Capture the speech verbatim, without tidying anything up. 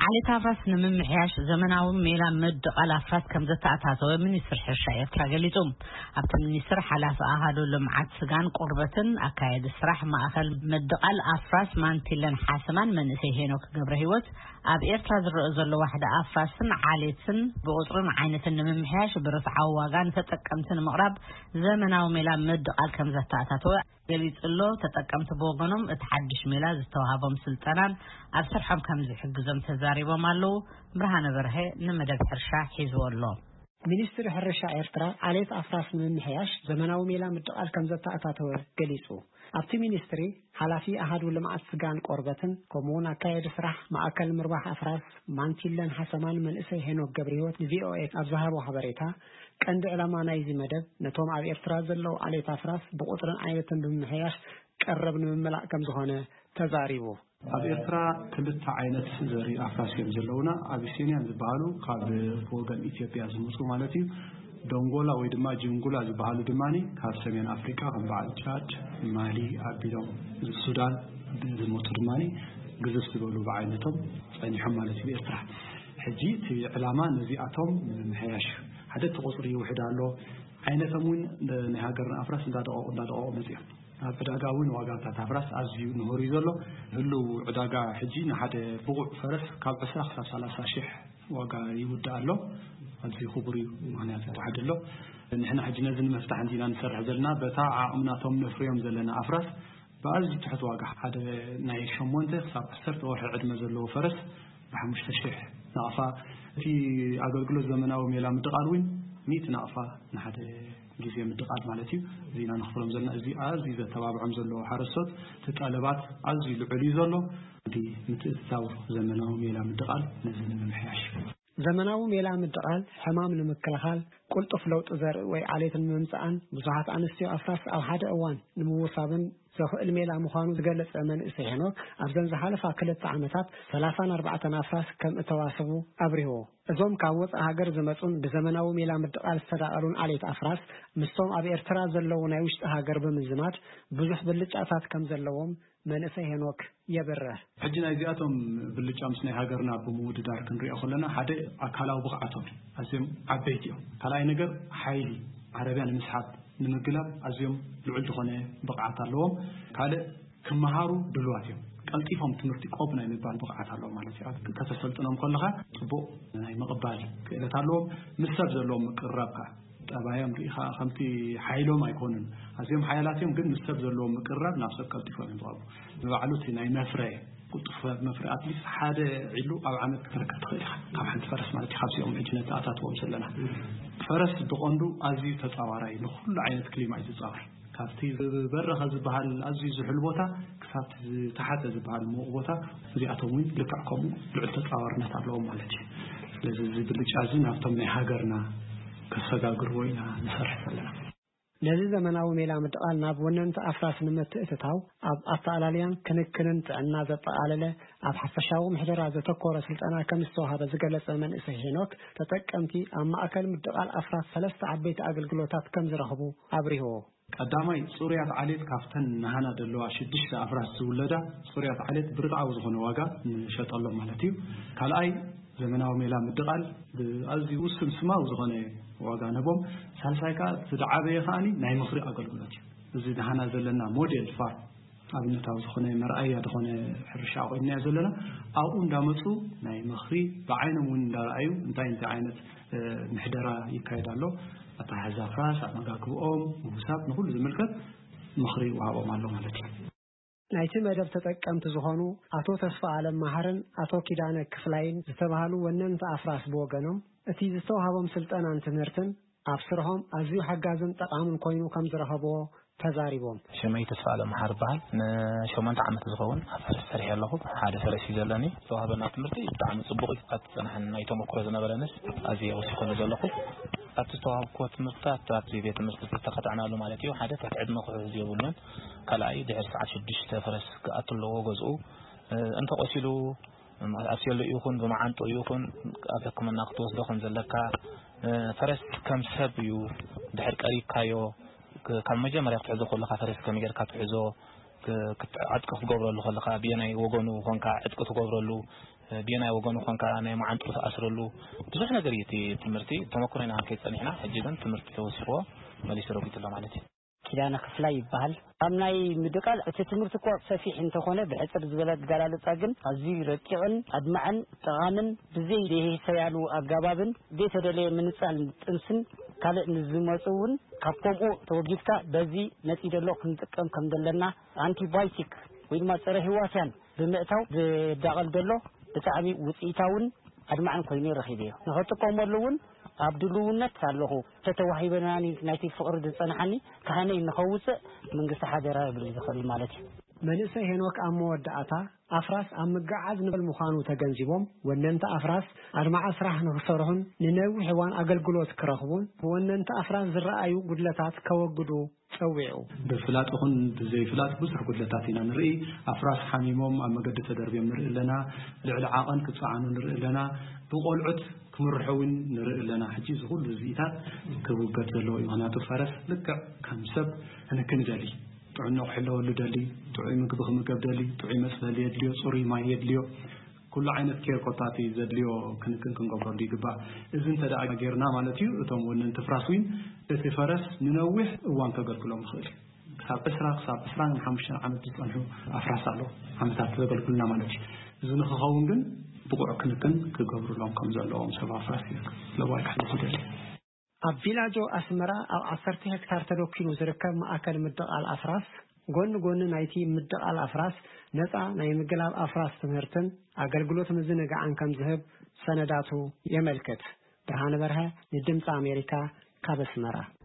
علي تافراس نممحياش زمناو ميلا مد على أفراس كم زتأتاتو منيسر حرشاية كاقليتم أبت منيسر حلاف أهالو لمعات سجان قربتن أكايد السراح ما أخل مد على أفراس مانتلن حاسمان من سيهينوك قبرهيوت أب إرتاز الرؤزل واحدة أفراسن عاليتن بغطرن عينة نممحياش برفع واغان تتكمتن مقرب زمناو ميلا مد على كم زتأتاتو قليت الله تتكمت بوغنم اتحدش ميلا زتوهابهم سلطانان أبسرحم كم زي حقزم تزاريبا مالو برهان برهي نمدب حرشا حيزو الله ሚኒስትር ሕርሻ ኤርትራ ዓሌት አፍራስ ምምሕያሽ ዘመናዊ ሜላ ምድቃል ከም ዘተኣታተወ ገሊጹ ኣብቲ ሚኒስትሪ ሓላፊ ኣሃዱ ልምዓት ስጋን ቆርበትን ከምኡውን ኣካየዲ ስራሕ ማእከል ምርባሕ ኣፍራስ ማንቲለን ሓሰማን መንእሰይ ሄኖክ ገብረህይወት ቪኦኤ ኣብ ዝሃቦ ሓበሬታ ቀንዲ ዕላማ ናይዚ መደብ ነቶም ኣብ ኤርትራ ዘለው ዓሌት አፍራስ ብቁጥርን ዓይነትን ብምሕያሽ ቀረብ ንምምላእ ከም ዝኾነ ተዛሪቡ ኣብ ኤርትራ ክልተ ዓይነት ዘሪ ኣፍራስ እዮም ዘለውና አቢሲኒያን ዝበሃሉ ካብ ወገን ኢትዮጵያ ዝመጹ ማለት እዩ ዶንጎላ ወይ ድማ ጅንጉላ ዝበሃሉ ድማኒ ካብ ሰሜን አፍሪካ ከም በዓል ቻድ ማሊ ኣቢሎም ሱዳን ዝመጹ ድማኒ ግዝፍ ዝበሉ በዓይነቶም ጸኒሖም ማለት እዩ ኤርትራ ሕጂ እቲ ዕላማ ነዚኣቶም ምሕያሽ ሓደ ተቆጽሪ ይውሕድ ኣሎ ዓይነቶም ውን ናይ ሃገርና ኣፍራስ እንዳደቀቁ እንዳደቀቁ መጽኦም ኣብ ዕዳጋውን ዋጋታት ኣፍራስ ኣዝዩ ንሆሩ ዘሎ ህሉ ዕዳጋ ሕጂ ንሓደ ብቑዕ ፈረስ ካብ عشرة ክሳብ ثلاثين ሺህ ዋጋ ይውዳእ ኣሎ ኣዝዩ ክቡር ምክንያት ተዋሕድ ኣሎ ንሕና ሕጂ ነዚ ንመፍታሕ እንዲና ንሰርሕ ዘለና በታ ዓቕምናቶም ነፍርዮም ዘለና ኣፍራስ ብኣዝዩ ትሕት ዋጋ ሓደ ናይ ሸሞንተ ክሳብ ዓሰርተ ወርሒ ዕድመ ዘለዎ ፈረስ ብሓሙሽተ ሺህ ናቕፋ እቲ ኣገልግሎት ዘመናዊ ሜላ ምድቃል ውን مئة نقفة نحد جزء من الدقات مالتي زينا نخفرهم زلنا زي عزي إذا تبابعهم زلوا حرصت تتقلبات عزي العلي زلوا دي متثور زمنهم يلا من الدقال نزل من محياش زمنهم يلا من الدقال حمام المكلخال قلت فلوت زر وعليت الممسعان بزحات أنستي أفراس أو حدا أوان نمو صابن زخو الميلا مخانو زقلت أمن إسيحنو أفزن زحالفا كلت عمتات ثلاثة أربعة أفراس كم اتواسبو أبريهو እዞም ካወጽ ሀገር ዘመጹን በዘመናዊ ሜላ ምድቃል ተዳአሩን ዓሌት አፍራስ ምስቶም ኣብ ኤርትራ ዘለው ናይ ውሽጥ ሀገር በመዝማት ብዙሕ ብልጫታት ከም ዘለዎም መንእሰይ ሄኖክ የበረህ ሕጂ ናይ ዚኣቶም ብልጫ ምስ ናይ ሃገርና ብምውድዳር ክንሪኦ ከለና ሓደ ኣካላዊ ብቕዓቶም ኣዝዮም ዓበይቲ እዮም ካልኣይ ነገር ሓይሊ ዓረብያ ንምስሓብ ንምግላብ ኣዝዮም ልዑል ዝኾነ ብቕዓት ኣለዎም ካልእ ክመሃሩ ድልዋት እዮም ቀልጢፎም ትምህርቲ ቆብና የሚባል ብቕዓት ኣለዎም ማለት እዩ ከተሰልጥኖም ከለኻ ጽቡቕ ናይ ምቕባል ክእለት ኣለዎም ምሰብ ዘለዎም ምቅራብካ ጠባዮም ሪኢኻ ከምቲ ሓይሎም ኣይኮኑን ኣዝዮም ሓያላትዮም ግን ምሰብ ዘለዎም ምቅራብ ናብ ሰብ ቀልጢፎም ይምጣሉ ንባዕሉ እቲ ናይ መፍረይ ቁጥፍ መፍረይ ኣትሊስ ሓደ ዒሉ ኣብ ዓመት ክትረክብ ትኽእል ኢኻ ካብ ሓንቲ ፈረስ ማለት እዩ ካብዚኦም ሕጂ ነተኣታትዎም ዘለና ፈረስ ብቐንዱ ኣዝዩ ተፃዋራይ ንኩሉ ዓይነት ክሊማ እዩ ዝፃዋር ካብቲ በረኸ ዝበሃል ኣዝዩ ዝሕል ቦታ ክሳብ ተሓተ ዝበሃል ሙቕ ቦታ እዚኣቶም ውን ልክዕ ከምኡ ልዑል ተፃዋርነት ኣለዎም ማለት እዩ ስለዚ እዚ ብልጫ እዚ ናብቶም ናይ ሃገርና ከሰጋግርዎ ኢና ንሰርሕ ዘለና ነዚ ዘመናዊ ሜላ ምድቃል ናብ ወነንቲ ኣፍራስ ንምትእትታው ኣብ ኣተኣላልያን ክንክንን ጥዕና ዘጠቃለለ ኣብ ሓፈሻዊ ምሕደራ ዘተኮረ ስልጠና ከም ዝተዋሃበ ዝገለጸ መንእሰይ ሄኖክ ተጠቀምቲ ኣብ ማእከል ምድቃል ኣፍራስ ሰለስተ ዓበይቲ ኣገልግሎታት ከም ዝረኽቡ ኣብሪሆ ቀዳማይ ጽሩያት ዓሌት ካፍተን ናሃና ደለዋ ሽዱሽተ ኣፍራስ ዝውለዳ ጽሩያት ዓሌት ብርጣው ዝኾነ ዋጋ ንሸጠሎም ማለት እዩ ካልኣይ ዘመናዊ ሜላ ምድቃል ብኣዝዩ ውስን ስማው ዝኾነ ዋጋ ነቦም ሳልሳይ ከዓ ትደዓበየ ከኣኒ ናይ ምኽሪ ኣገልግሎት እዩ እዚ ናሃና ዘለና ሞዴል ፋር ኣብነታዊ ዝኾነ መርኣያ ዝኾነ ሕርሻ ኮይንና ዘለና ኣብኡ እንዳመፁ ናይ ምኽሪ ብዓይኖም ውን እንዳረኣዩ እንታይ እንታይ ዓይነት ምሕደራ ይካየድ ኣሎ ኣታሓዛ ኣፍራስ ኣመጋግብኦም ምውሳብ ንኩሉ ዝምልከት ምኽሪ ወሃቦም ኣሎ ማለት እዩ ናይቲ መደብ ተጠቀምቲ ዝኾኑ ኣቶ ተስፋ ዓለም ማህርን ኣቶ ኪዳነ ክፍላይን ዝተባሃሉ ወነንቲ ኣፍራስ ብወገኖም እቲ ዝተዋሃቦም ስልጠናን ትምህርትን ኣብ ስርሖም ኣዝዩ ሓጋዝን ጠቃምን ኮይኑ ከም ዝረኸብዎ ተዛሪቦም ሸመይ ተስፋ ዓለም ማህር በሃል ንሸሞንተ ዓመት ዝኸውን ኣብ ፈረስ ሰሪሐ ኣለኹ ሓደ ፈረስ እዩ ዘለኒ ዝተዋሃበና ትምህርቲ ብጣዕሚ ጽቡቕ እዩ ኣብ ፀናሕን ናይ ተመክሮ ዝነበረንስ ኣዝየ ወሲኹ ዘለኹ ኣብ ዝተዋሃብኮ ትምህርታት ኣብ ቤት ትምህርቲ ዝተኸታተልናሉ ማለት እዩ ሓደ ትሕቲ ዕድመ ክሕዝ የብሉን ካልኣይ ድሕሪ ሰዓት ሽዱሽተ ፈረስ ክኣትለዎ ገዝኡ እንተቆሲሉ ኣስየሉ ይኹን ብመዓንጦ ይኹን ኣብ ሕክምና ክትወስዶ ከም ዘለካ ፈረስ ከም ሰብ እዩ ድሕሪ ቀሪብካዮ ካብ መጀመርያ ክትሕዞ ከለካ ፈረስ ከም ጌርካ ትሕዞ عدك تقبرلو خلقا بيناي وغونو خونكا عدك تقبرلو بينا وجون كان كأنا ما عنده أسر له بزح نقريتي تمرتي تمكرنا كيف صنعنا حجزا تمرت توسيقوا ما لي سروقت الله مالتي كلنا كفلاي بحال أمناي مدقال تتمرت كوا سفيح انت خونه بعثر زبلت قالوا تاجن أزي ركعن أدمعن تغامن بزي ده سيالو أجابابن بيت هذا من سال تنسن قال نزمتون كابومو توجيكتا بزي نتيجة لو كنت كم كم دلنا أنتي بايتيك وين ما صار هو كان بمئتو بداخل دلو بتعبي وسيتاون أدمعن كلني رخيديه نحطكم ملون عبدالله نتعلقه تتوهبناني نايتي فقر دسانحني كهاني نخوص من قصة حادرة بالخلي مالتي منسى هنوك أمو ودعتا أفراس أمقعز نبال مخانو تجنزبهم وأننت أفراس أرمع أسرح نخسرهم ننوي حوان أقل قلوت كرهبون وأننت أفراس ذرأيو قدلتات كوقدو سويعو بفلات أخن بزي فلات بسر قدلتاتنا نرئي أفراس حميمهم أما قد تدربيهم نرئي لنا لعلعاقا كتفعانو نرئي لنا بقولعت كمرحوين نرئي لنا حجيز غل زيتات كوقت له إيمانات فرس لك كم سب أنا كنجالي تعنا حلو لدلي تعي مكبخ مكبدلي تعي مسألة يدليو صوري ما يدليو كل عينة كير قطاتي زدليو كن كن كن قبر دي قبا إذن تدعي غيرنا مالتيو تم ونن تفراسوين تفرس ننوح وان تقل كلهم خير ساب إسراق ساب إسراق نحمشنا عم تطلعوا أفراس على عم تقل كلنا مالتي إذن خاون جن بقع كن كن كقبر لهم كم زلهم سبع فراسي لو واحد حد زدلي ኣብ ቪላጆ ኣስመራ ኣብ عشرة ሄክታር ተዶኪኑ ዝርከብ ማእከል ምድቃል ኣፍራስ ጎን ጎን ናይቲ ምድቃል ኣፍራስ ነፃ ናይ ምግላብ ኣፍራስ ትምህርትን ኣገልግሎት ምዝንጋዕን ከም ዝህብ ሰነዳቱ የመልክት ብርሃነ በርሀ ንድምፂ ኣሜሪካ ካብ ኣስመራ